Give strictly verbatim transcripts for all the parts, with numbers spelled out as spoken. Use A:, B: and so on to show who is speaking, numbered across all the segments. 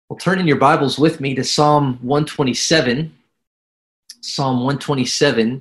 A: Well, turn in your Bibles with me to Psalm one twenty-seven. Psalm one twenty-seven.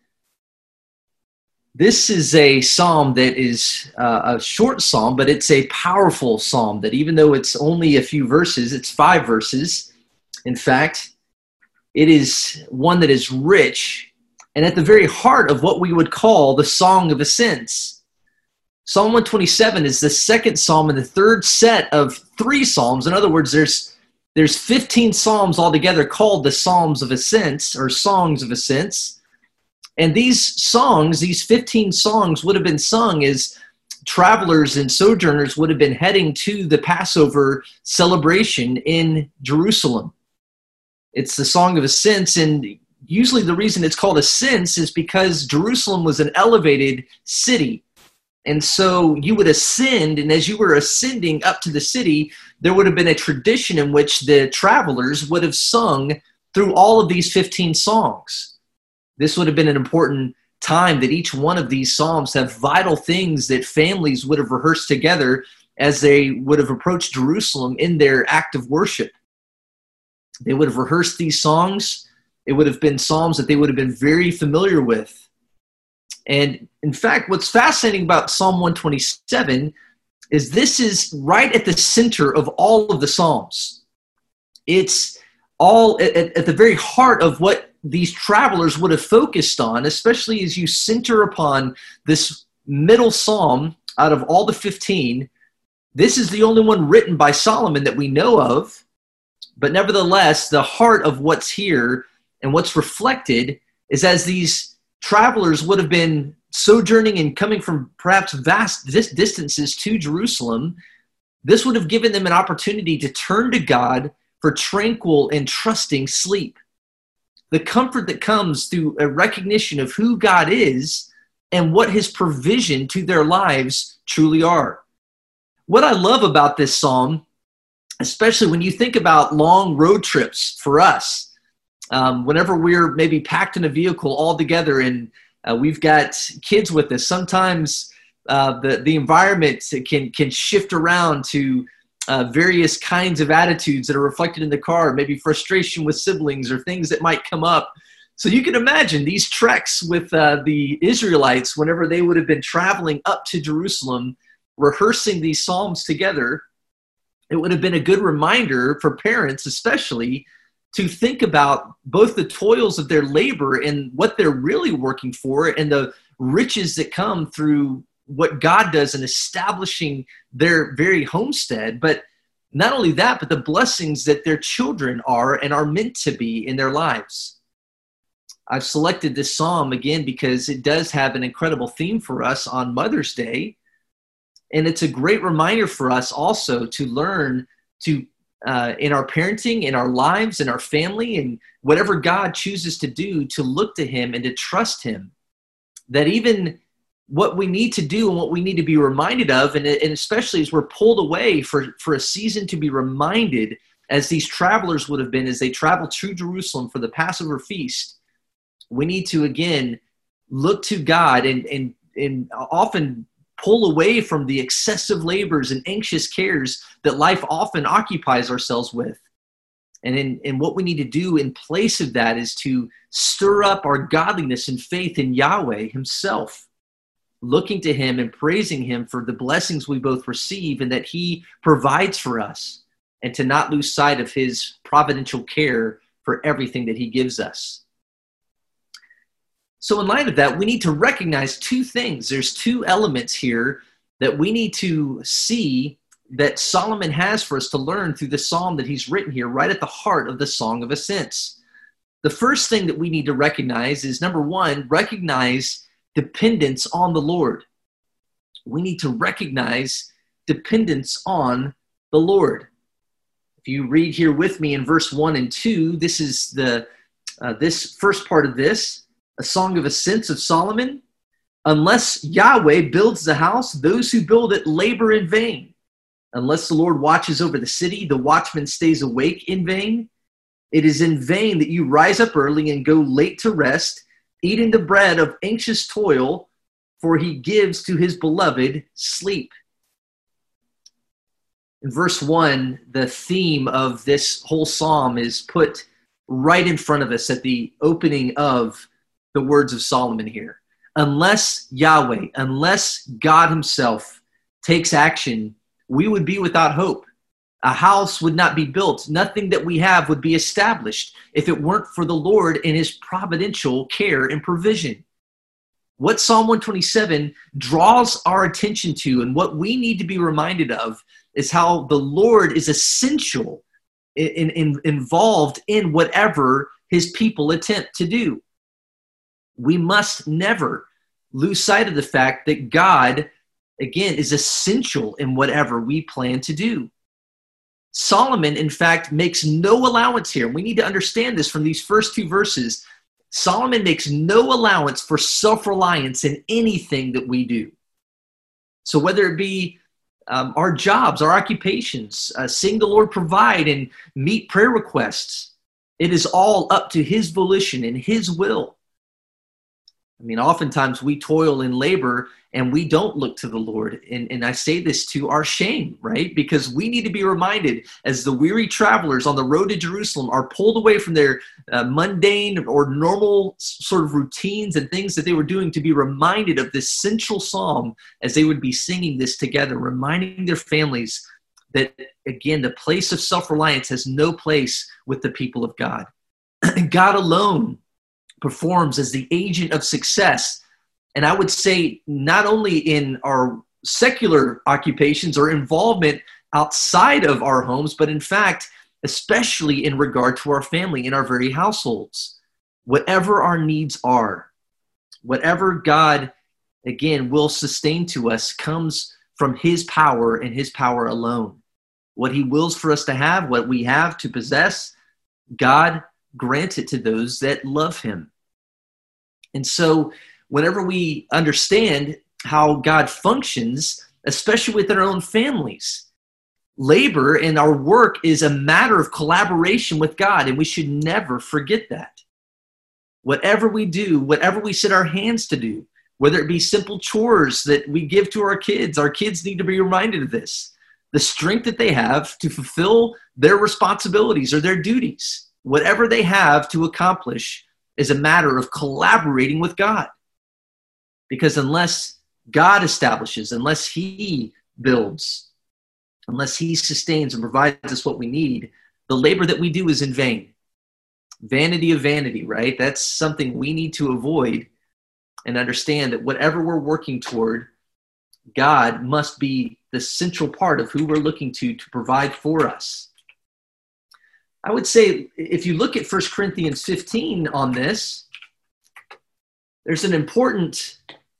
A: This is a psalm that is uh, a short psalm, but it's a powerful psalm that even though it's only a few verses, it's five verses. In fact, it is one that is rich and at the very heart of what we would call the Song of Ascents. Psalm one twenty-seven is the second psalm in the third set of three psalms. In other words, there's There's fifteen psalms altogether called the Psalms of Ascents or Songs of Ascents. And these songs, these fifteen songs would have been sung as travelers and sojourners would have been heading to the Passover celebration in Jerusalem. It's the Song of Ascents, and usually the reason it's called Ascents is because Jerusalem was an elevated city. And so you would ascend, and as you were ascending up to the city, there would have been a tradition in which the travelers would have sung through all of these fifteen songs. This would have been an important time that each one of these psalms have vital things that families would have rehearsed together as they would have approached Jerusalem in their act of worship. They would have rehearsed these songs. It would have been psalms that they would have been very familiar with. And in fact, what's fascinating about Psalm one twenty-seven is this is right at the center of all of the Psalms. It's all at, at the very heart of what these travelers would have focused on, especially as you center upon this middle Psalm out of all the fifteen. This is the only one written by Solomon that we know of, but nevertheless, the heart of what's here and what's reflected is as these travelers would have been sojourning and coming from perhaps vast dis- distances to Jerusalem, this would have given them an opportunity to turn to God for tranquil and trusting sleep. The comfort that comes through a recognition of who God is and what his provision to their lives truly are. What I love about this psalm, especially when you think about long road trips for us, Um, whenever we're maybe packed in a vehicle all together and uh, we've got kids with us, sometimes uh, the, the environment can, can shift around to uh, various kinds of attitudes that are reflected in the car, maybe frustration with siblings or things that might come up. So you can imagine these treks with uh, the Israelites, whenever they would have been traveling up to Jerusalem, rehearsing these psalms together, it would have been a good reminder for parents especially to think about both the toils of their labor and what they're really working for and the riches that come through what God does in establishing their very homestead. But not only that, but the blessings that their children are and are meant to be in their lives. I've selected this psalm again because it does have an incredible theme for us on Mother's Day. And it's a great reminder for us also to learn to Uh, in our parenting, in our lives, in our family, and whatever God chooses to do, to look to him and to trust him. That even what we need to do and what we need to be reminded of, and, and especially as we're pulled away for, for a season to be reminded, as these travelers would have been as they traveled to Jerusalem for the Passover feast, we need to, again, look to God and, and, and often pull away from the excessive labors and anxious cares that life often occupies ourselves with. And in, in what we need to do in place of that is to stir up our godliness and faith in Yahweh himself, looking to him and praising him for the blessings we both receive and that he provides for us, and to not lose sight of his providential care for everything that he gives us. So in light of that, we need to recognize two things. There's two elements here that we need to see that Solomon has for us to learn through the psalm that he's written here, right at the heart of the Song of Ascents. The first thing that we need to recognize is, number one, recognize dependence on the Lord. We need to recognize dependence on the Lord. If you read here with me in verse one and two, this is the uh, this first part of this, a Song of Ascents of Solomon. Unless Yahweh builds the house, those who build it labor in vain. Unless the Lord watches over the city, the watchman stays awake in vain. It is in vain that you rise up early and go late to rest, eating the bread of anxious toil, for he gives to his beloved sleep. In verse one, the theme of this whole psalm is put right in front of us at the opening of the words of Solomon here. Unless Yahweh, unless God himself takes action, we would be without hope. A house would not be built. Nothing that we have would be established if it weren't for the Lord and his providential care and provision. What Psalm one twenty-seven draws our attention to, and what we need to be reminded of, is how the Lord is essential in, in, involved in whatever his people attempt to do. We must never lose sight of the fact that God, again, is essential in whatever we plan to do. Solomon, in fact, makes no allowance here. We need to understand this from these first two verses. Solomon makes no allowance for self-reliance in anything that we do. So whether it be um, our jobs, our occupations, uh, seeing the Lord provide and meet prayer requests, it is all up to his volition and his will. I mean, oftentimes we toil in labor and we don't look to the Lord. And, and I say this to our shame, right? Because we need to be reminded, as the weary travelers on the road to Jerusalem are pulled away from their uh, mundane or normal sort of routines and things that they were doing, to be reminded of this central psalm as they would be singing this together, reminding their families that, again, the place of self-reliance has no place with the people of God. God alone performs as the agent of success. And I would say not only in our secular occupations or involvement outside of our homes, but in fact, especially in regard to our family, in our very households. Whatever our needs are, whatever God, again, will sustain to us comes from his power and his power alone. What he wills for us to have, what we have to possess, God grants it to those that love him. And so whenever we understand how God functions, especially within our own families, labor and our work is a matter of collaboration with God, and we should never forget that. Whatever we do, whatever we set our hands to do, whether it be simple chores that we give to our kids, our kids need to be reminded of this. The strength that they have to fulfill their responsibilities or their duties, whatever they have to accomplish, is a matter of collaborating with God. Because unless God establishes, unless he builds, unless he sustains and provides us what we need, the labor that we do is in vain. Vanity of vanity, right? That's something we need to avoid and understand, that whatever we're working toward, God must be the central part of who we're looking to to provide for us. I would say if you look at First Corinthians fifteen on this, there's an important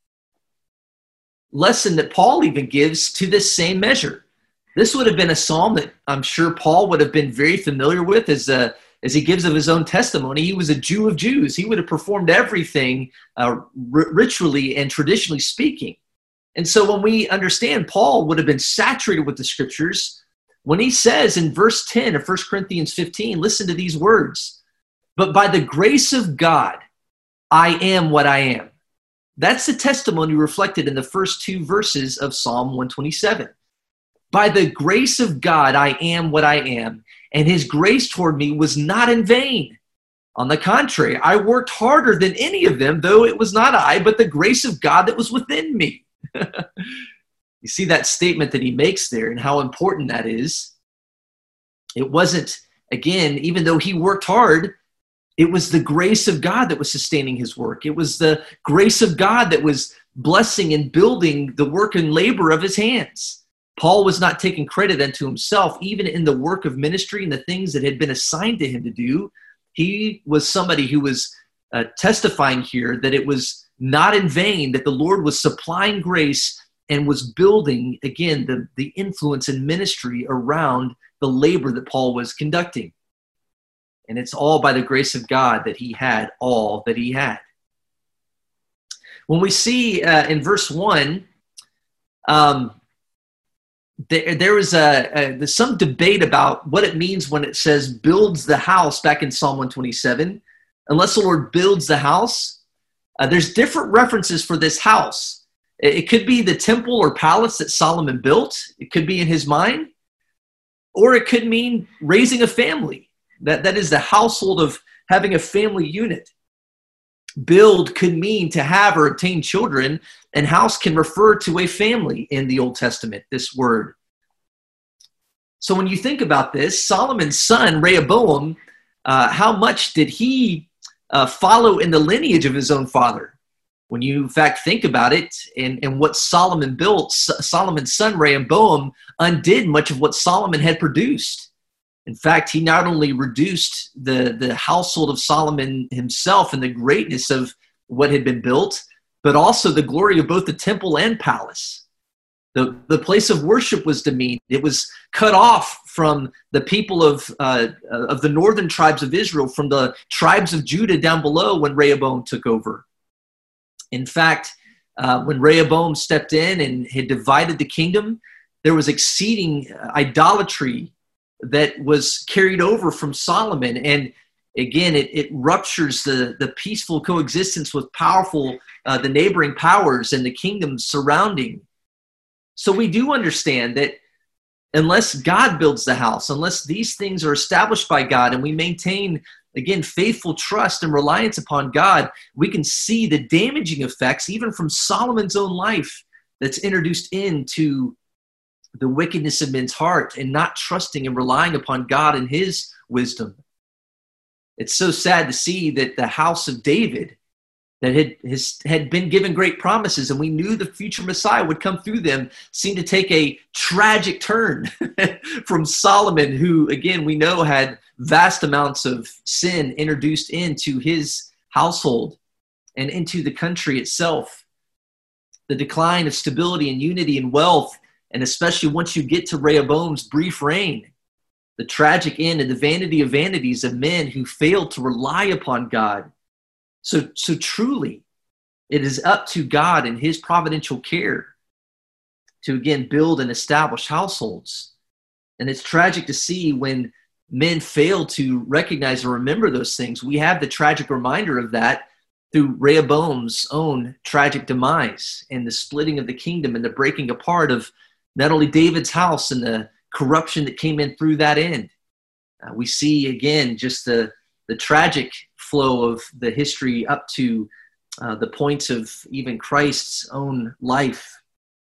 A: lesson that Paul even gives to this same measure. This would have been a psalm that I'm sure Paul would have been very familiar with, as a, as he gives of his own testimony. He was a Jew of Jews. He would have performed everything uh, r- ritually and traditionally speaking. And so when we understand, Paul would have been saturated with the scriptures. When he says in verse ten of First Corinthians fifteen, listen to these words, "But by the grace of God, I am what I am." That's the testimony reflected in the first two verses of Psalm one twenty-seven. By the grace of God, I am what I am, and his grace toward me was not in vain. On the contrary, I worked harder than any of them, though it was not I, but the grace of God that was within me. You see that statement that he makes there and how important that is. It wasn't, again, even though he worked hard, it was the grace of God that was sustaining his work. It was the grace of God that was blessing and building the work and labor of his hands. Paul was not taking credit unto himself, even in the work of ministry and the things that had been assigned to him to do. He was somebody who was uh, testifying here that it was not in vain, that the Lord was supplying grace and was building, again, the, the influence and ministry around the labor that Paul was conducting. And it's all by the grace of God that he had all that he had. When we see uh, in verse one, um, there, there is a, a, there's some debate about what it means when it says builds the house back in Psalm one twenty-seven. Unless the Lord builds the house, uh, there's different references for this house. It, it could be the temple or palace that Solomon built. It could be in his mind. Or it could mean raising a family. That, that is the household of having a family unit. Build could mean to have or obtain children, and house can refer to a family in the Old Testament, this word. So when you think about this, Solomon's son, Rehoboam, uh, how much did he uh, follow in the lineage of his own father? When you, in fact, think about it, and, and what Solomon built, S- Solomon's son, Rehoboam, undid much of what Solomon had produced. In fact, he not only reduced the, the household of Solomon himself and the greatness of what had been built, but also the glory of both the temple and palace. The, the place of worship was demeaned. It was cut off from the people of, uh, of the northern tribes of Israel, from the tribes of Judah down below when Rehoboam took over. In fact, uh, when Rehoboam stepped in and had divided the kingdom, there was exceeding idolatry that was carried over from Solomon. And again, it, it ruptures the, the peaceful coexistence with powerful, uh, the neighboring powers and the kingdoms surrounding. So we do understand that unless God builds the house, unless these things are established by God and we maintain, again, faithful trust and reliance upon God, we can see the damaging effects, even from Solomon's own life, that's introduced into the wickedness of men's heart and not trusting and relying upon God and his wisdom. It's so sad to see that the house of David that had, has, had been given great promises, and we knew the future Messiah would come through them, seemed to take a tragic turn from Solomon, who, again, we know had vast amounts of sin introduced into his household and into the country itself. The decline of stability and unity and wealth, and especially once you get to Rehoboam's brief reign, the tragic end and the vanity of vanities of men who failed to rely upon God. So, so truly, it is up to God and his providential care to, again, build and establish households. And it's tragic to see when men fail to recognize or remember those things. We have the tragic reminder of that through Rehoboam's own tragic demise and the splitting of the kingdom and the breaking apart of not only David's house and the corruption that came in through that end. Uh, we see, again, just the, the tragic flow of the history up to uh, the points of even Christ's own life.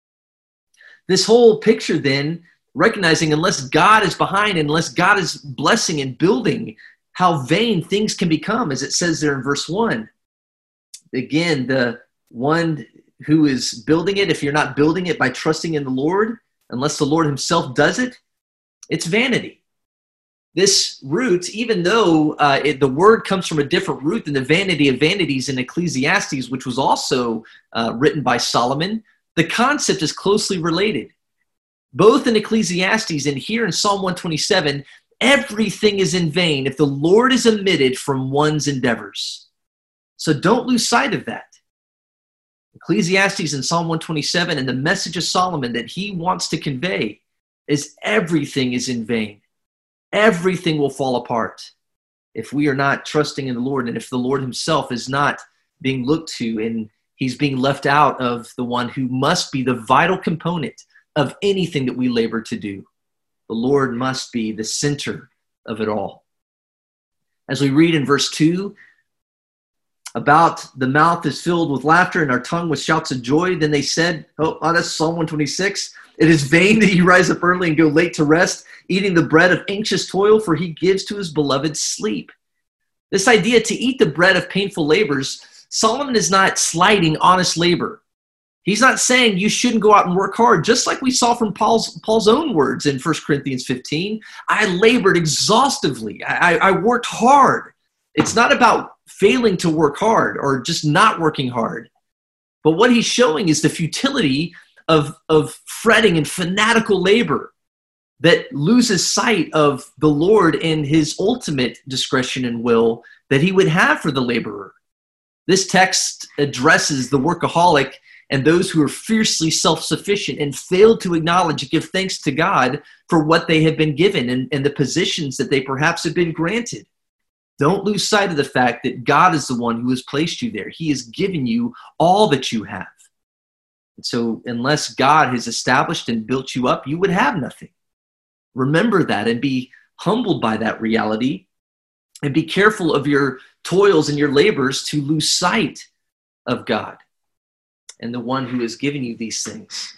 A: This whole picture then, recognizing unless God is behind, unless God is blessing and building, how vain things can become, as it says there in verse one. Again, the one who is building it, if you're not building it by trusting in the Lord, unless the Lord himself does it, it's vanity. This root, even though uh, it, the word comes from a different root than the vanity of vanities in Ecclesiastes, which was also uh, written by Solomon, the concept is closely related. Both in Ecclesiastes and here in Psalm one twenty-seven, everything is in vain if the Lord is omitted from one's endeavors. So don't lose sight of that. Ecclesiastes and Psalm one twenty-seven and the message of Solomon that he wants to convey is everything is in vain. Everything will fall apart if we are not trusting in the Lord, and if the Lord himself is not being looked to and he's being left out of the one who must be the vital component of anything that we labor to do. The Lord must be the center of it all. As we read in verse two, about the mouth is filled with laughter and our tongue with shouts of joy. Then they said, oh, oh that's Psalm one twenty-six. It is vain that you rise up early and go late to rest, eating the bread of anxious toil, for he gives to his beloved sleep. This idea to eat the bread of painful labors, Solomon is not slighting honest labor. He's not saying you shouldn't go out and work hard, just like we saw from Paul's, Paul's own words in First Corinthians fifteen. I labored exhaustively. I, I worked hard. It's not about failing to work hard or just not working hard. But what he's showing is the futility of, of fretting and fanatical labor that loses sight of the Lord and his ultimate discretion and will that he would have for the laborer. This text addresses the workaholic and those who are fiercely self-sufficient and fail to acknowledge and give thanks to God for what they have been given and, and the positions that they perhaps have been granted. Don't lose sight of the fact that God is the one who has placed you there. He has given you all that you have. And so unless God has established and built you up, you would have nothing. Remember that and be humbled by that reality, and be careful of your toils and your labors to lose sight of God and the one who has given you these things.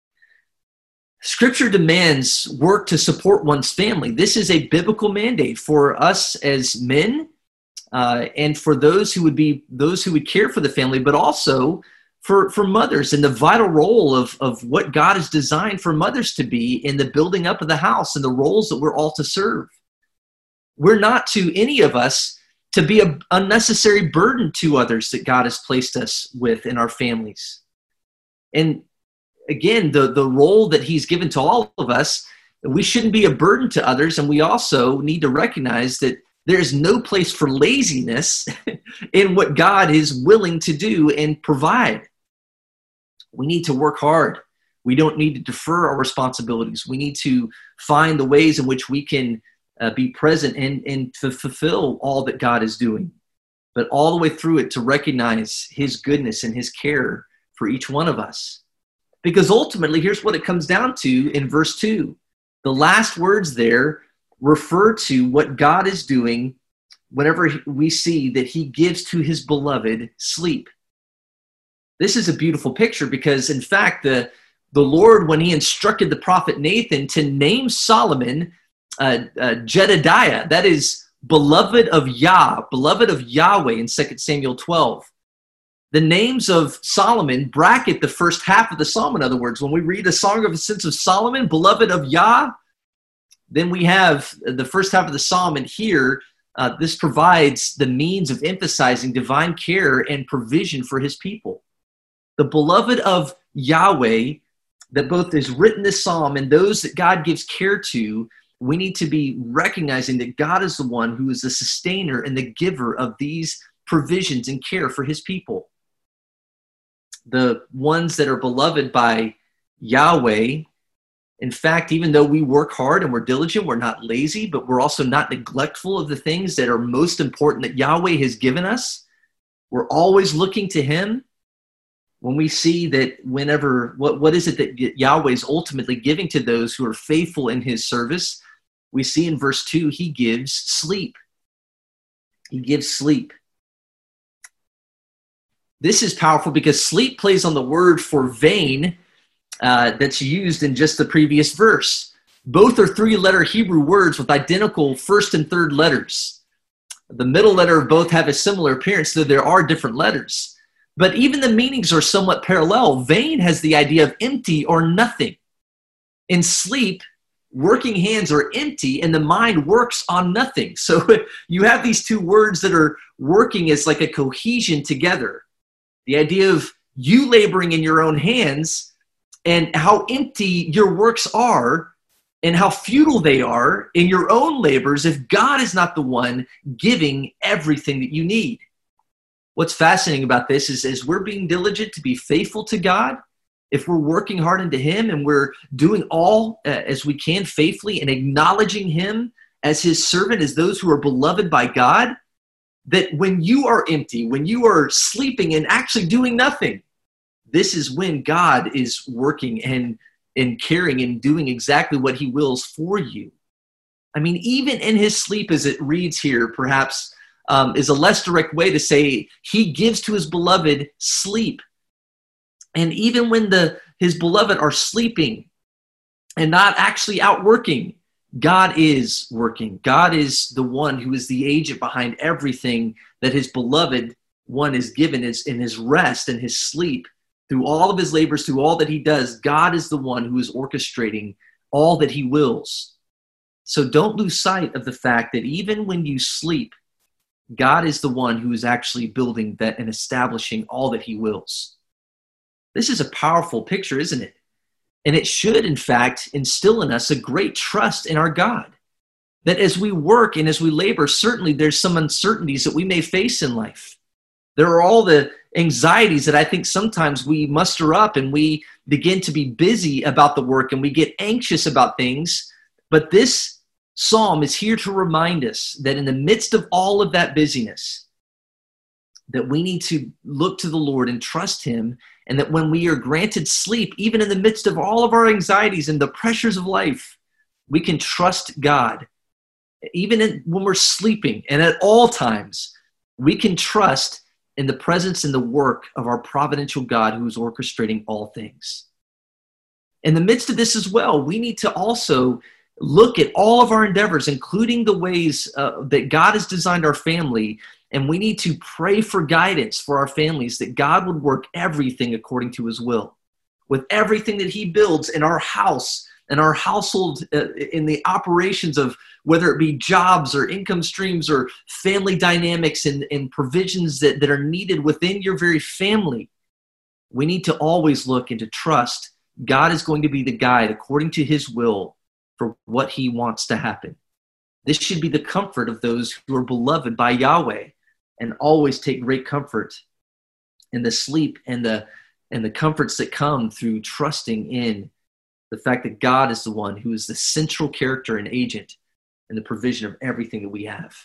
A: Scripture demands work to support one's family. This is a biblical mandate for us as men, uh, and for those who would be those who would care for the family, but also for, for mothers, and the vital role of, of what God has designed for mothers to be in the building up of the house and the roles that we're all to serve. We're not to any of us to be an unnecessary burden to others that God has placed us with in our families. And again, the, the role that he's given to all of us, we shouldn't be a burden to others. And we also need to recognize that there's no place for laziness in what God is willing to do and provide. We need to work hard. We don't need to defer our responsibilities. We need to find the ways in which we can uh, be present and, and to fulfill all that God is doing, but all the way through it to recognize his goodness and his care for each one of us. Because ultimately, here's what it comes down to in verse two. The last words there refer to what God is doing whenever we see that he gives to his beloved sleep. This is a beautiful picture because, in fact, the, the Lord, when he instructed the prophet Nathan to name Solomon uh, uh, Jedediah, that is beloved of Yah, beloved of Yahweh in Second Samuel twelve. The names of Solomon bracket the first half of the psalm. In other words, when we read a Song of Ascents of Solomon, beloved of Yah, then we have the first half of the psalm, and here uh, this provides the means of emphasizing divine care and provision for his people. The beloved of Yahweh, that both is written this psalm and those that God gives care to, we need to be recognizing that God is the one who is the sustainer and the giver of these provisions and care for his people. The ones that are beloved by Yahweh, in fact, even though we work hard and we're diligent, we're not lazy, but we're also not neglectful of the things that are most important that Yahweh has given us. We're always looking to him. When we see that whenever, what, what is it that Yahweh is ultimately giving to those who are faithful in his service? We see in verse two, he gives sleep. He gives sleep. This is powerful because sleep plays on the word for vain uh, that's used in just the previous verse. Both are three-letter Hebrew words with identical first and third letters. The middle letter of both have a similar appearance, though there are different letters. But even the meanings are somewhat parallel. Vain has the idea of empty or nothing. In sleep, working hands are empty and the mind works on nothing. So you have these two words that are working as like a cohesion together. The idea of you laboring in your own hands and how empty your works are and how futile they are in your own labors if God is not the one giving everything that you need. What's fascinating about this is as we're being diligent to be faithful to God, if we're working hard into him and we're doing all uh, as we can faithfully and acknowledging him as his servant, as those who are beloved by God, that when you are empty, when you are sleeping and actually doing nothing, this is when God is working and, and caring and doing exactly what he wills for you. I mean, even in his sleep, as it reads here, perhaps um, is a less direct way to say he gives to his beloved sleep. And even when the his beloved are sleeping and not actually out working, God is working. God is the one who is the agent behind everything that his beloved one is given is in his rest and his sleep. Through all of his labors, through all that he does, God is the one who is orchestrating all that he wills. So don't lose sight of the fact that even when you sleep, God is the one who is actually building that and establishing all that he wills. This is a powerful picture, isn't it? And it should, in fact, instill in us a great trust in our God. That as we work and as we labor, certainly there's some uncertainties that we may face in life. There are all the anxieties that I think sometimes we muster up and we begin to be busy about the work and we get anxious about things. But this psalm is here to remind us that in the midst of all of that busyness, that we need to look to the Lord and trust him, and that when we are granted sleep, even in the midst of all of our anxieties and the pressures of life, We can trust God. Even in, when we're sleeping and at all times, we can trust in the presence and the work of our providential God who is orchestrating all things. In the midst of this as well, we need to also look at all of our endeavors, including the ways uh, that God has designed our family, and we need to pray for guidance for our families, that God would work everything according to his will. With everything that he builds in our house and our household, uh, in the operations of whether it be jobs or income streams or family dynamics and, and provisions that, that are needed within your very family, we need to always look and to trust God is going to be the guide according to his will for what he wants to happen. This should be the comfort of those who are beloved by Yahweh, and always take great comfort in the sleep and the and the comforts that come through trusting in the fact that God is the one who is the central character and agent in the provision of everything that we have.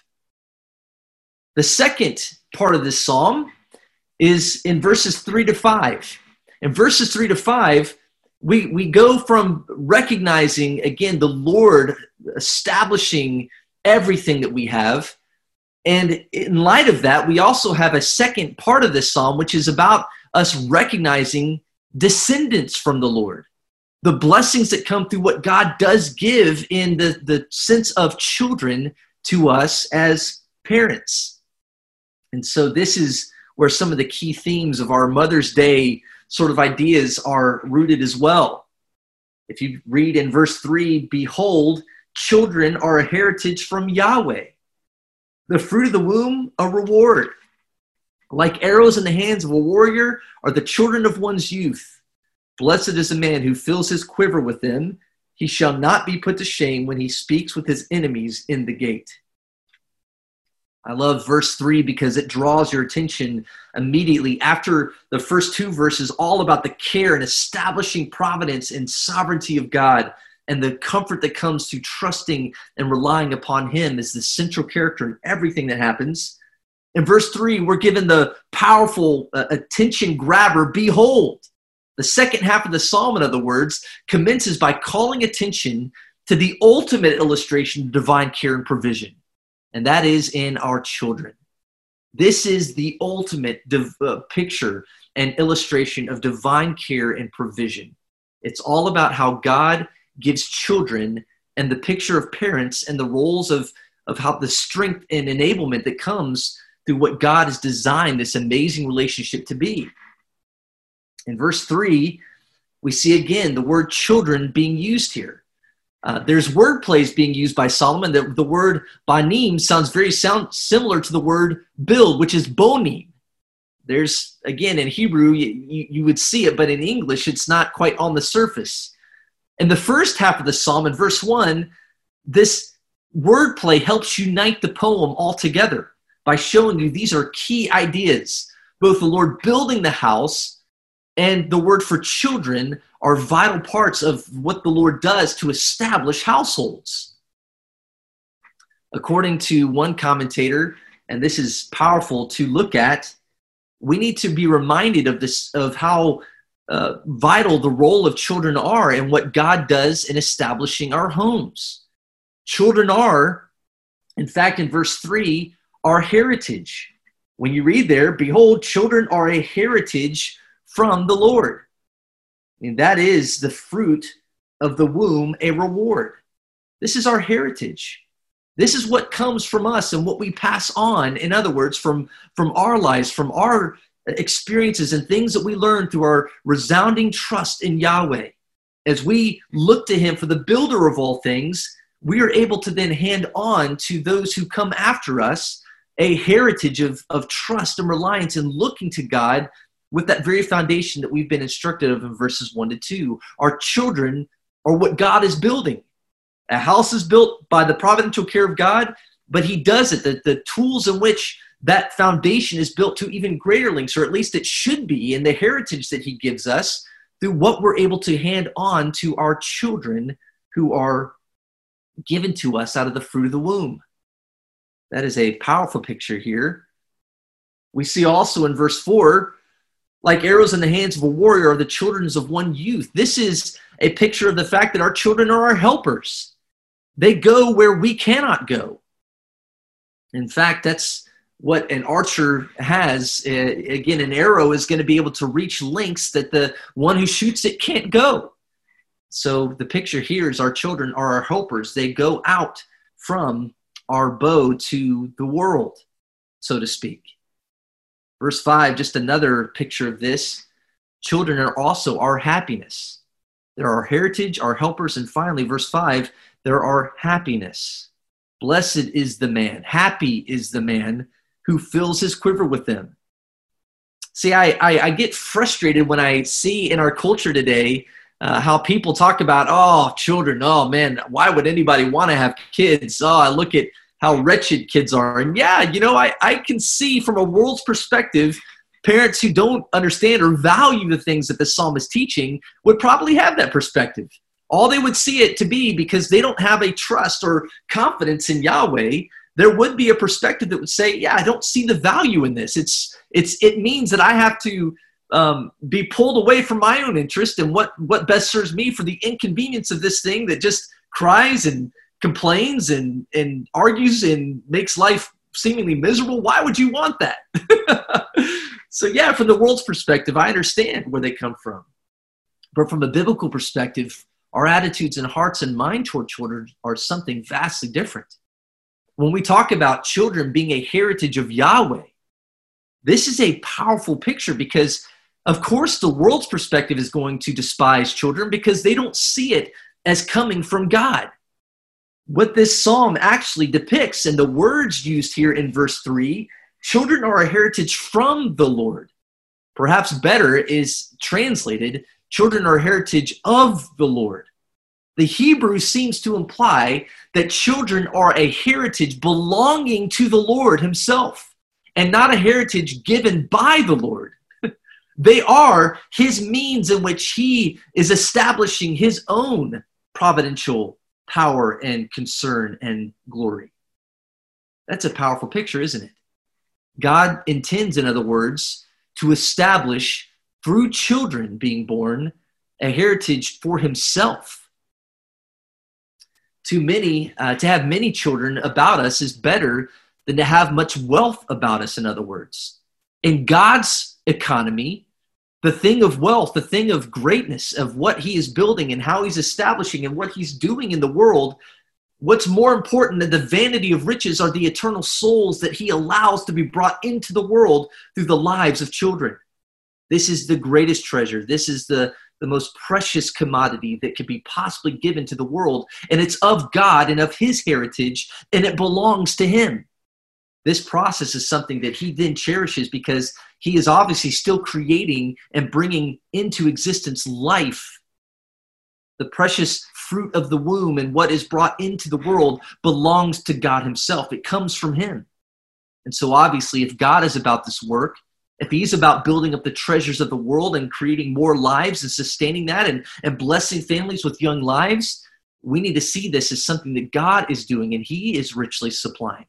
A: The second part of this psalm is in verses three to five. In verses three to five, we, we go from recognizing, again, the Lord establishing everything that we have. And in light of that, we also have a second part of this psalm, which is about us recognizing descendants from the Lord. The blessings that come through what God does give in the, the sense of children to us as parents. And so this is where some of the key themes of our Mother's Day sort of ideas are rooted as well. If you read in verse three, behold, children are a heritage from Yahweh. The fruit of the womb, a reward. Like arrows in the hands of a warrior are the children of one's youth. Blessed is the man who fills his quiver with them. He shall not be put to shame when he speaks with his enemies in the gate. I love verse three because it draws your attention immediately after the first two verses, all about the care and establishing providence and sovereignty of God, and the comfort that comes through trusting and relying upon him as the central character in everything that happens. In verse three, we're given the powerful uh, attention grabber, behold. The second half of the psalm, in other words, commences by calling attention to the ultimate illustration of divine care and provision, and that is in our children. This is the ultimate div- uh, picture and illustration of divine care and provision. It's all about how God gives children and the picture of parents and the roles of, of how the strength and enablement that comes through what God has designed this amazing relationship to be. In verse three, we see again the word children being used here. Uh, there's word plays being used by Solomon. The, the word banim sounds very sound, similar to the word build, which is bonim. There's, again, in Hebrew, you, you, you would see it, but in English, it's not quite on the surface. In the first half of the psalm, in verse one, this wordplay helps unite the poem all together by showing you these are key ideas. Both the Lord building the house and the word for children are vital parts of what the Lord does to establish households. According to one commentator, and this is powerful to look at, we need to be reminded of this, of how uh, vital the role of children are and what God does in establishing our homes. Children are, in fact, in verse three, our heritage. When you read there, behold, children are a heritage from the Lord. And that is the fruit of the womb, a reward. This is our heritage. This is what comes from us and what we pass on, in other words, from, from our lives, from our experiences and things that we learn through our resounding trust in Yahweh. As we look to him for the builder of all things, we are able to then hand on to those who come after us a heritage of, of trust and reliance and looking to God with that very foundation that we've been instructed of in verses one to two. Our children are what God is building. A house is built by the providential care of God, but he does it. The, the tools in which that foundation is built to even greater lengths, or at least it should be, in the heritage that he gives us through what we're able to hand on to our children who are given to us out of the fruit of the womb. That is a powerful picture here. We see also in verse four, like arrows in the hands of a warrior are the children of one youth. This is a picture of the fact that our children are our helpers. They go where we cannot go. In fact, that's what an archer has. Uh, again, an arrow is going to be able to reach lengths that the one who shoots it can't go. So the picture here is our children are our helpers. They go out from our bow to the world, so to speak. Verse five, just another picture of this. Children are also our happiness. They're our heritage, our helpers, and finally, verse five, they're our happiness. Blessed is the man, happy is the man who fills his quiver with them. See, I, I, I get frustrated when I see in our culture today uh, how people talk about, oh, children, oh, man, why would anybody want to have kids? Oh, I look at how wretched kids are. And yeah, you know, I, I can see from a world's perspective, parents who don't understand or value the things that the psalm is teaching would probably have that perspective. All they would see it to be, because they don't have a trust or confidence in Yahweh, there would be a perspective that would say, yeah, I don't see the value in this. It's it's it means that I have to um, be pulled away from my own interest and what, what best serves me for the inconvenience of this thing that just cries and complains and, and argues and makes life seemingly miserable. Why would you want that? So yeah, from the world's perspective, I understand where they come from. But from a biblical perspective, our attitudes and hearts and mind toward children are something vastly different. When we talk about children being a heritage of Yahweh, this is a powerful picture because, of course, the world's perspective is going to despise children because they don't see it as coming from God. What this psalm actually depicts, and the words used here in verse three, children are a heritage from the Lord. Perhaps better is translated, children are a heritage of the Lord. The Hebrew seems to imply that children are a heritage belonging to the Lord himself and not a heritage given by the Lord. They are his means in which he is establishing his own providential power and concern and glory. That's a powerful picture, isn't it? God intends, in other words, to establish through children being born a heritage for himself. To many, uh, to have many children about us is better than to have much wealth about us, in other words. In God's economy, the thing of wealth, the thing of greatness, of what he is building and how he's establishing and what he's doing in the world, what's more important than the vanity of riches are the eternal souls that he allows to be brought into the world through the lives of children. This is the greatest treasure. This is the, the most precious commodity that could be possibly given to the world. And it's of God and of his heritage, and it belongs to him. This process is something that he then cherishes because he is obviously still creating and bringing into existence life. The precious fruit of the womb and what is brought into the world belongs to God himself. It comes from him. And so obviously, if God is about this work, if he's about building up the treasures of the world and creating more lives and sustaining that and, and blessing families with young lives, we need to see this as something that God is doing and he is richly supplying.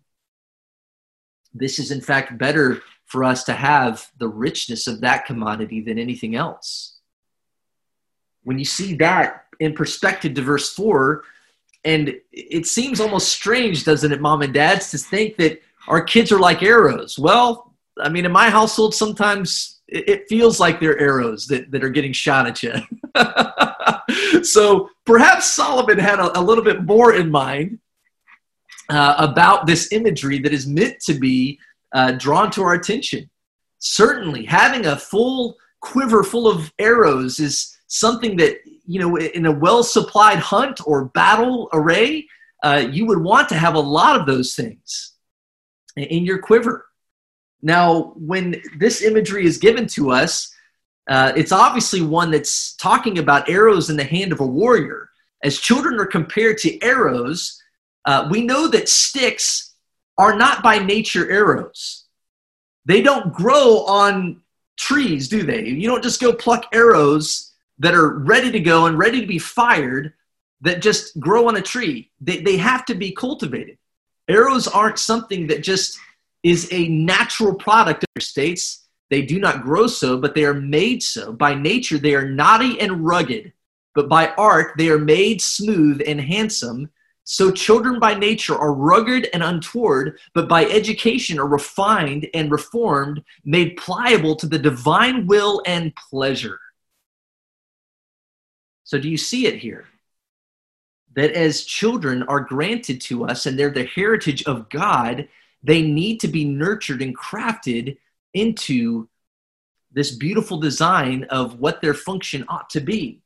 A: This is in fact better for us to have the richness of that commodity than anything else. When you see that in perspective to verse four, and it seems almost strange, doesn't it, mom and dads, to think that our kids are like arrows. Well, I mean, in my household, sometimes it feels like they're arrows that, that are getting shot at you. So perhaps Solomon had a, a little bit more in mind uh, about this imagery that is meant to be uh, drawn to our attention. Certainly, having a full quiver full of arrows is something that, you know, in a well-supplied hunt or battle array, uh, you would want to have a lot of those things in your quiver. Now, when this imagery is given to us, uh, it's obviously one that's talking about arrows in the hand of a warrior. As children are compared to arrows, uh, we know that sticks are not by nature arrows. They don't grow on trees, do they? You don't just go pluck arrows that are ready to go and ready to be fired that just grow on a tree. They, they have to be cultivated. Arrows aren't something that just is a natural product of their states. They do not grow so, but they are made so. By nature, they are knotty and rugged, but by art, they are made smooth and handsome So children by nature are rugged and untoward, but by education are refined and reformed, made pliable to the divine will and pleasure. So do you see it here? That as children are granted to us and they're the heritage of God, they need to be nurtured and crafted into this beautiful design of what their function ought to be.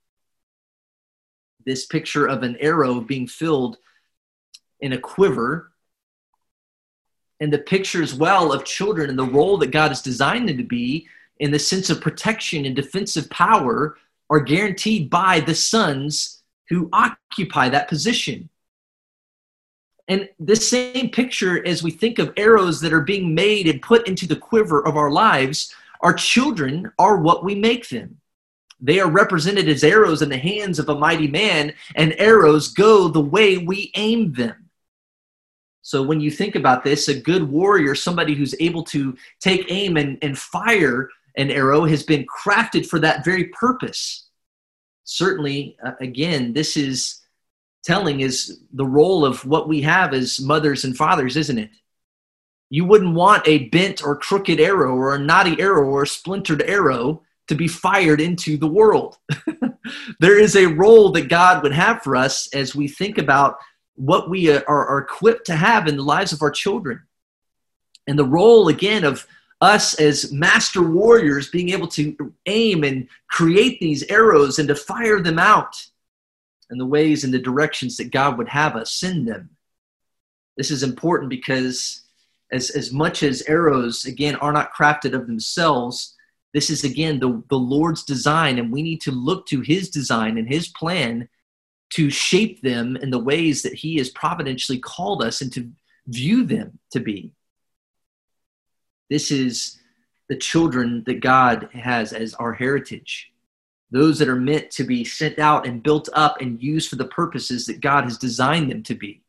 A: This picture of an arrow being filled in a quiver, and the picture as well of children and the role that God has designed them to be in the sense of protection and defensive power are guaranteed by the sons who occupy that position. And this same picture, as we think of arrows that are being made and put into the quiver of our lives, our children are what we make them. They are represented as arrows in the hands of a mighty man, and arrows go the way we aim them. So when you think about this, a good warrior, somebody who's able to take aim and, and fire an arrow, has been crafted for that very purpose. Certainly, uh, again, this is telling is the role of what we have as mothers and fathers, isn't it? You wouldn't want a bent or crooked arrow or a knotty arrow or a splintered arrow to be fired into the world. There is a role that God would have for us as we think about what we are, are equipped to have in the lives of our children. And the role, again, of us as master warriors being able to aim and create these arrows and to fire them out in the ways and the directions that God would have us send them. This is important because as, as much as arrows, again, are not crafted of themselves, this is, again, the, the Lord's design, and we need to look to his design and his plan to shape them in the ways that he has providentially called us and to view them to be. This is the children that God has as our heritage, those that are meant to be sent out and built up and used for the purposes that God has designed them to be.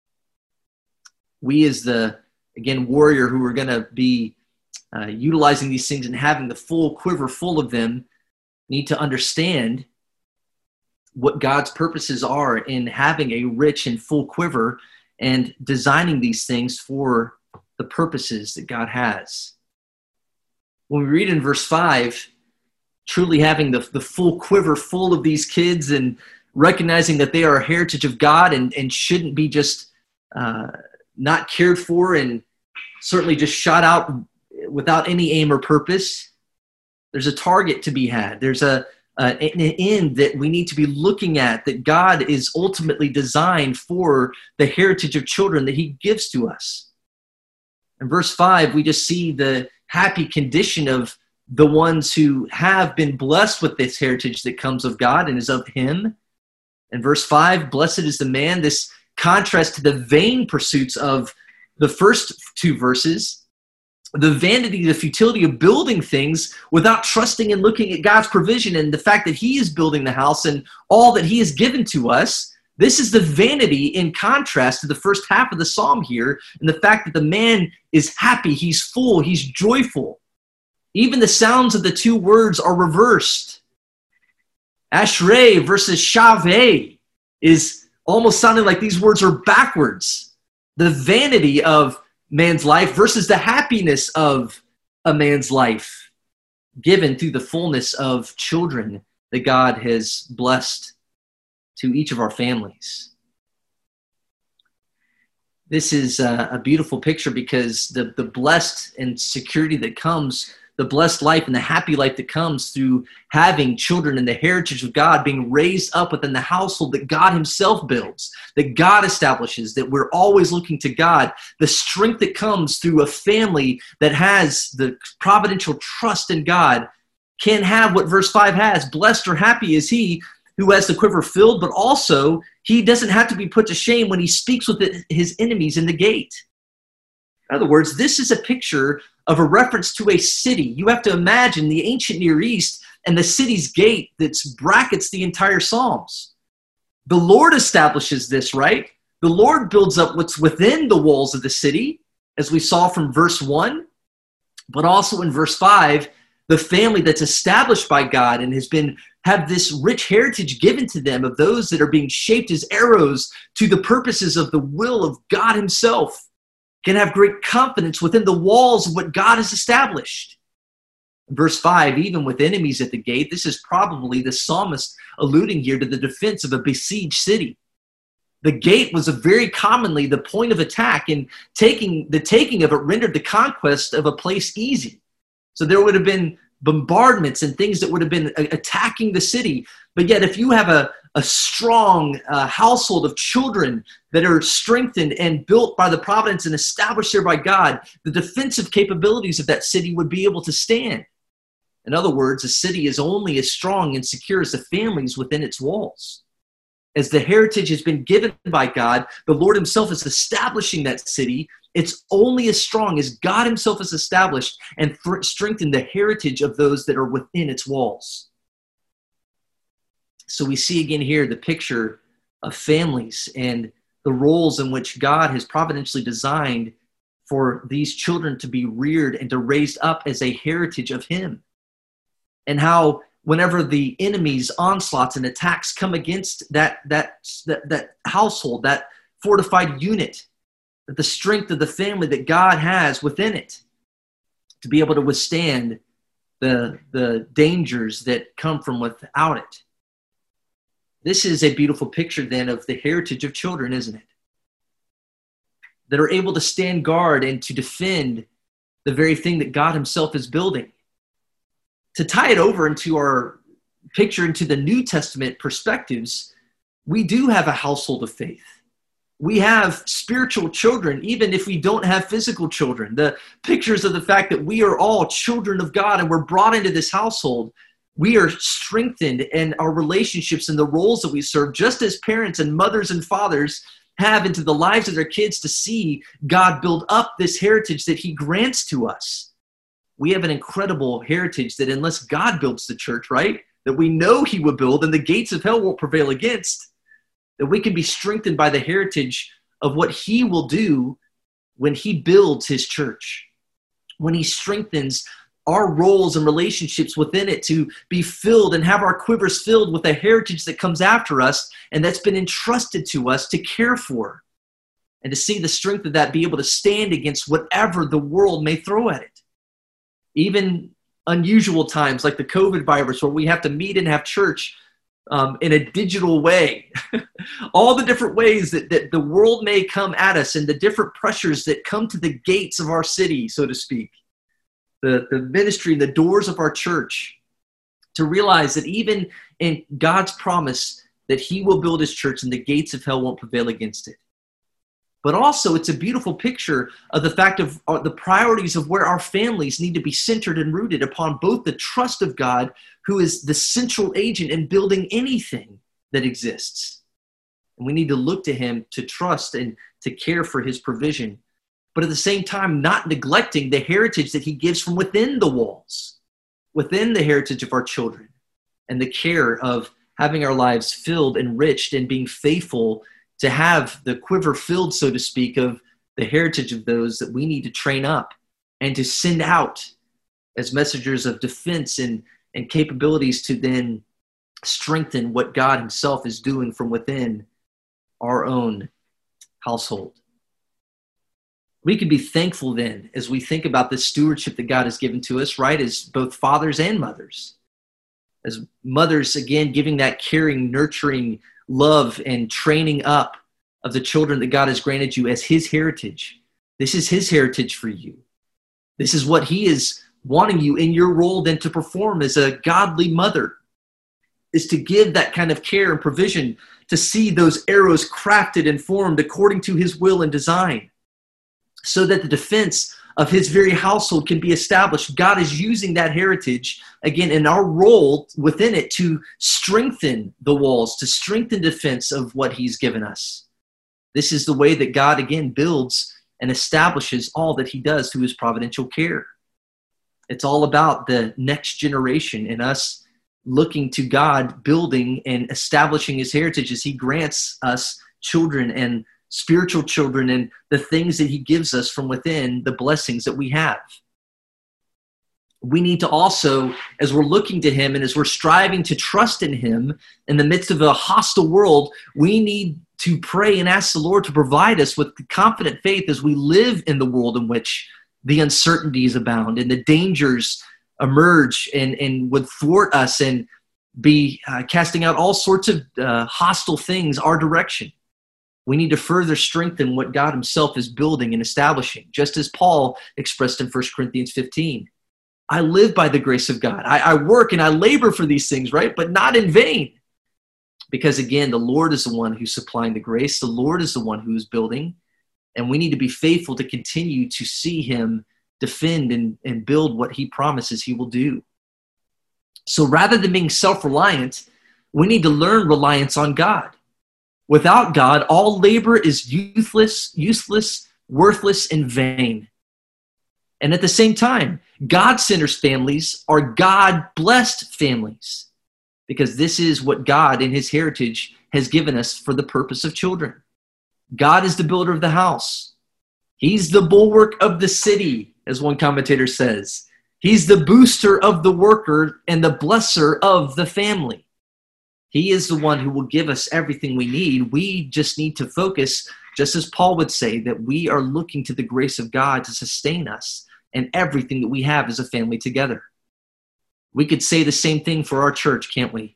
A: We as the, again, warrior who are going to be uh, utilizing these things and having the full quiver full of them need to understand what God's purposes are in having a rich and full quiver and designing these things for the purposes that God has. When we read in verse five, truly having the, the full quiver full of these kids and recognizing that they are a heritage of God and, and shouldn't be just uh, not cared for and certainly just shot out without any aim or purpose. There's a target to be had. There's a Uh, an end that we need to be looking at, that God is ultimately designed for the heritage of children that he gives to us. In verse five, we just see the happy condition of the ones who have been blessed with this heritage that comes of God and is of him. In verse five, blessed is the man, this contrast to the vain pursuits of the first two verses, the vanity, the futility of building things without trusting and looking at God's provision and the fact that he is building the house and all that he has given to us. This is the vanity in contrast to the first half of the psalm here, and the fact that the man is happy, he's full, he's joyful. Even the sounds of the two words are reversed. Ashrei versus Shaveh is almost sounding like these words are backwards. The vanity of man's life versus the happiness of a man's life given through the fullness of children that God has blessed to each of our families. This is a, a beautiful picture because the, the blessed and security that comes, the blessed life and the happy life that comes through having children and the heritage of God being raised up within the household that God himself builds, that God establishes, that we're always looking to God, the strength that comes through a family that has the providential trust in God can have what verse five has. Blessed or happy is he who has the quiver filled, but also he doesn't have to be put to shame when he speaks with his enemies in the gate. In other words, this is a picture of a reference to a city. You have to imagine the ancient Near East and the city's gate that brackets the entire Psalms. The Lord establishes this, right? The Lord builds up what's within the walls of the city, as we saw from verse one, but also in verse five, the family that's established by God and has been have this rich heritage given to them of those that are being shaped as arrows to the purposes of the will of God himself, can have great confidence within the walls of what God has established. Verse five, even with enemies at the gate, this is probably the psalmist alluding here to the defense of a besieged city. The gate was a very commonly the point of attack, and taking the taking of it rendered the conquest of a place easy. So there would have been bombardments and things that would have been attacking the city. But yet if you have a, a strong uh, household of children that are strengthened and built by the providence and established there by God, the defensive capabilities of that city would be able to stand. In other words, a city is only as strong and secure as the families within its walls. As the heritage has been given by God, the Lord himself is establishing that city. It's only as strong as God himself has established and th- strengthened the heritage of those that are within its walls. So we see again here the picture of families and the roles in which God has providentially designed for these children to be reared and to raise up as a heritage of him. And how whenever the enemy's onslaughts and attacks come against that, that, that, that household, that fortified unit, that the strength of the family that God has within it to be able to withstand the, the dangers that come from without it. This is a beautiful picture then of the heritage of children, isn't it? That are able to stand guard and to defend the very thing that God himself is building. To tie it over into our picture, into the New Testament perspectives, we do have a household of faith. We have spiritual children, even if we don't have physical children. The pictures of the fact that we are all children of God and we're brought into this household. We are strengthened in our relationships and the roles that we serve, just as parents and mothers and fathers have into the lives of their kids to see God build up this heritage that he grants to us. We have an incredible heritage that unless God builds the church, right, that we know he will build and the gates of hell won't prevail against, that we can be strengthened by the heritage of what he will do when he builds his church, when he strengthens our roles and relationships within it to be filled and have our quivers filled with a heritage that comes after us and that's been entrusted to us to care for, and to see the strength of that be able to stand against whatever the world may throw at it. Even unusual times like the COVID virus where we have to meet and have church um, in a digital way. All the different ways that, that the world may come at us and the different pressures that come to the gates of our city, so to speak. The, the ministry, the doors of our church, to realize that even in God's promise that he will build his church and the gates of hell won't prevail against it. But also it's a beautiful picture of the fact of uh, the priorities of where our families need to be centered and rooted upon both the trust of God, who is the central agent in building anything that exists. And we need to look to him to trust and to care for his provision, but at the same time, not neglecting the heritage that he gives from within the walls, within the heritage of our children, and the care of having our lives filled, enriched, and being faithful to have the quiver filled, so to speak, of the heritage of those that we need to train up and to send out as messengers of defense and, and capabilities to then strengthen what God himself is doing from within our own household. We can be thankful then as we think about this stewardship that God has given to us, right, as both fathers and mothers. As mothers, again, giving that caring, nurturing love and training up of the children that God has granted you as his heritage. This is his heritage for you. This is what he is wanting you in your role then to perform as a godly mother, is to give that kind of care and provision, to see those arrows crafted and formed according to his will and design, so that the defense of his very household can be established. God is using that heritage, again, in our role within it to strengthen the walls, to strengthen defense of what he's given us. This is the way that God, again, builds and establishes all that he does through his providential care. It's all about the next generation and us looking to God, building and establishing his heritage as he grants us children and spiritual children and the things that he gives us from within the blessings that we have. we need to also, as we're looking to him and as we're striving to trust in him in the midst of a hostile world, we need to pray and ask the Lord to provide us with confident faith as we live in the world in which the uncertainties abound and the dangers emerge and, and would thwart us and be uh, casting out all sorts of uh, hostile things our direction. We need to further strengthen what God himself is building and establishing, just as Paul expressed in First Corinthians fifteen. I live by the grace of God. I, I work and I labor for these things, right? But not in vain. Because again, the Lord is the one who's supplying the grace. The Lord is the one who is building. And we need to be faithful to continue to see him defend and, and build what he promises he will do. So rather than being self-reliant, we need to learn reliance on God. Without God, all labor is useless, useless, worthless, and vain. And at the same time, God-centered families are God-blessed families, because this is what God in his heritage has given us for the purpose of children. God is the builder of the house. He's the bulwark of the city, as one commentator says. He's the booster of the worker and the blesser of the family. He is the one who will give us everything we need. We just need to focus, just as Paul would say, that we are looking to the grace of God to sustain us and everything that we have as a family together. We could say the same thing for our church, can't we?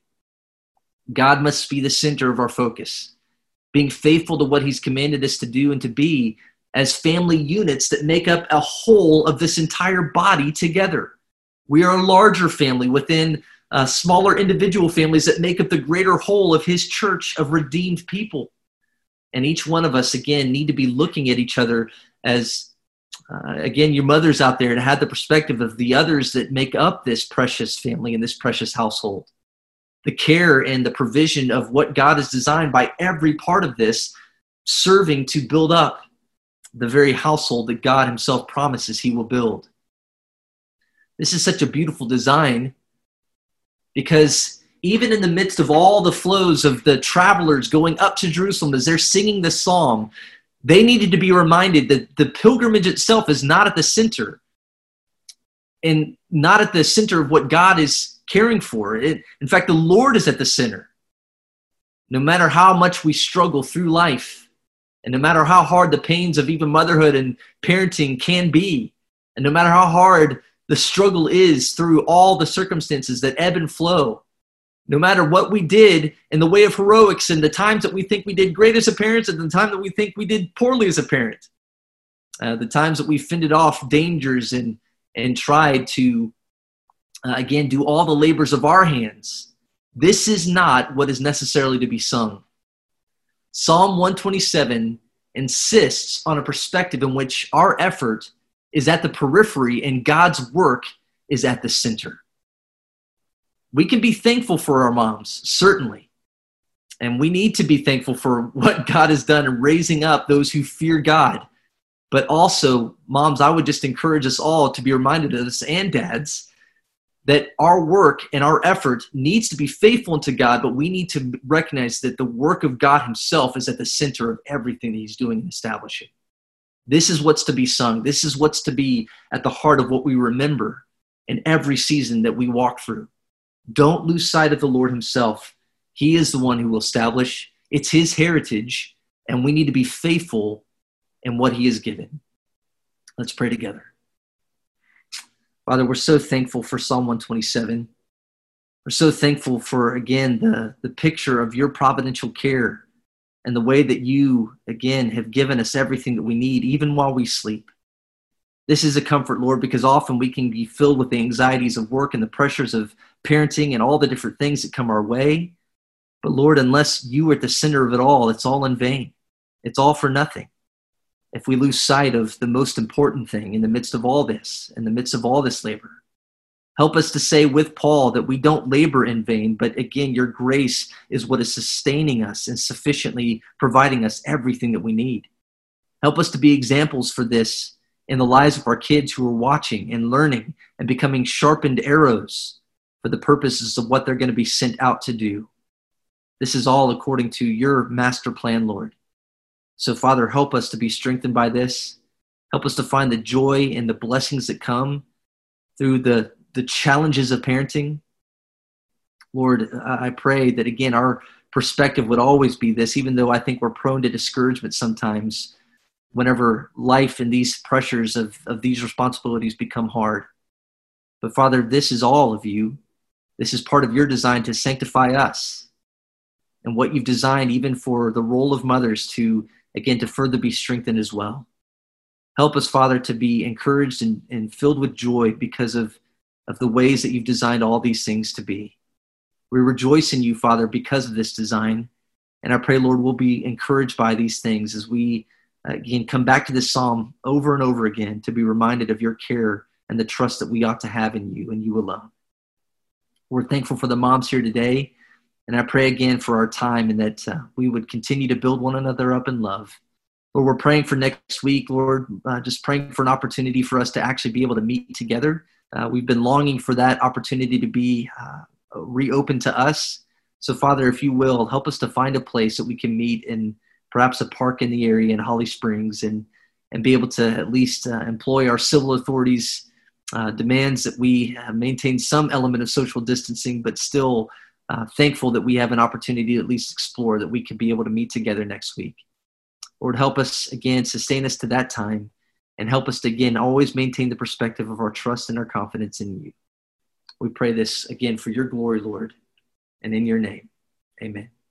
A: God must be the center of our focus, being faithful to what he's commanded us to do and to be as family units that make up a whole of this entire body together. We are a larger family within uh, smaller individual families that make up the greater whole of his church of redeemed people. And each one of us, again, need to be looking at each other as Uh, again, your mothers out there to have the perspective of the others that make up this precious family and this precious household. The care and the provision of what God has designed by every part of this, serving to build up the very household that God himself promises he will build. This is such a beautiful design, because even in the midst of all the flows of the travelers going up to Jerusalem as they're singing the psalm, they needed to be reminded that the pilgrimage itself is not at the center and not at the center of what God is caring for. It, in fact, the Lord is at the center. No matter how much we struggle through life, and no matter how hard the pains of even motherhood and parenting can be, and no matter how hard the struggle is through all the circumstances that ebb and flow, no matter what we did in the way of heroics and the times that we think we did great as a parent and the time that we think we did poorly as a parent, uh, the times that we fended off dangers and, and tried to, uh, again, do all the labors of our hands, this is not what is necessarily to be sung. Psalm one twenty-seven insists on a perspective in which our effort is at the periphery and God's work is at the center. We can be thankful for our moms, certainly. And we need to be thankful for what God has done in raising up those who fear God. But also, moms, I would just encourage us all to be reminded of this, and dads, that our work and our effort needs to be faithful unto God, but we need to recognize that the work of God himself is at the center of everything that he's doing and establishing. This is what's to be sung. This is what's to be at the heart of what we remember in every season that we walk through. Don't lose sight of the Lord himself. He is the one who will establish. It's his heritage, and we need to be faithful in what he has given. Let's pray together. Father, we're so thankful for Psalm one twenty-seven. We're so thankful for, again, the, the picture of your providential care and the way that you, again, have given us everything that we need, even while we sleep. This is a comfort, Lord, because often we can be filled with the anxieties of work and the pressures of parenting and all the different things that come our way. But Lord, unless you are at the center of it all, it's all in vain. It's all for nothing. If we lose sight of the most important thing in the midst of all this, in the midst of all this labor, help us to say with Paul that we don't labor in vain, but again, your grace is what is sustaining us and sufficiently providing us everything that we need. Help us to be examples for this in the lives of our kids who are watching and learning and becoming sharpened arrows for the purposes of what they're going to be sent out to do. This is all according to your master plan, Lord. So, Father, help us to be strengthened by this. Help us to find the joy and the blessings that come through the, the challenges of parenting. Lord, I pray that, again, our perspective would always be this, even though I think we're prone to discouragement sometimes whenever life and these pressures of, of these responsibilities become hard. But Father, this is all of you. This is part of your design to sanctify us, and what you've designed even for the role of mothers to, again, to further be strengthened as well. Help us, Father, to be encouraged and, and filled with joy because of, of the ways that you've designed all these things to be. We rejoice in you, Father, because of this design. And I pray, Lord, we'll be encouraged by these things as we, again, come back to this psalm over and over again to be reminded of your care and the trust that we ought to have in you and you alone. We're thankful for the moms here today. And I pray again for our time, and that uh, we would continue to build one another up in love. Lord, we're praying for next week, Lord, uh, just praying for an opportunity for us to actually be able to meet together. Uh, we've been longing for that opportunity to be uh, reopened to us. So, Father, if you will, help us to find a place that we can meet in perhaps a park in the area in Holly Springs, and, and be able to at least uh, employ our civil authorities' uh, demands that we uh, maintain some element of social distancing, but still Uh, thankful that we have an opportunity to at least explore, that we could be able to meet together next week. Lord, help us again, sustain us to that time, and help us to, again, always maintain the perspective of our trust and our confidence in you. We pray this again for your glory, Lord, and in your name. Amen.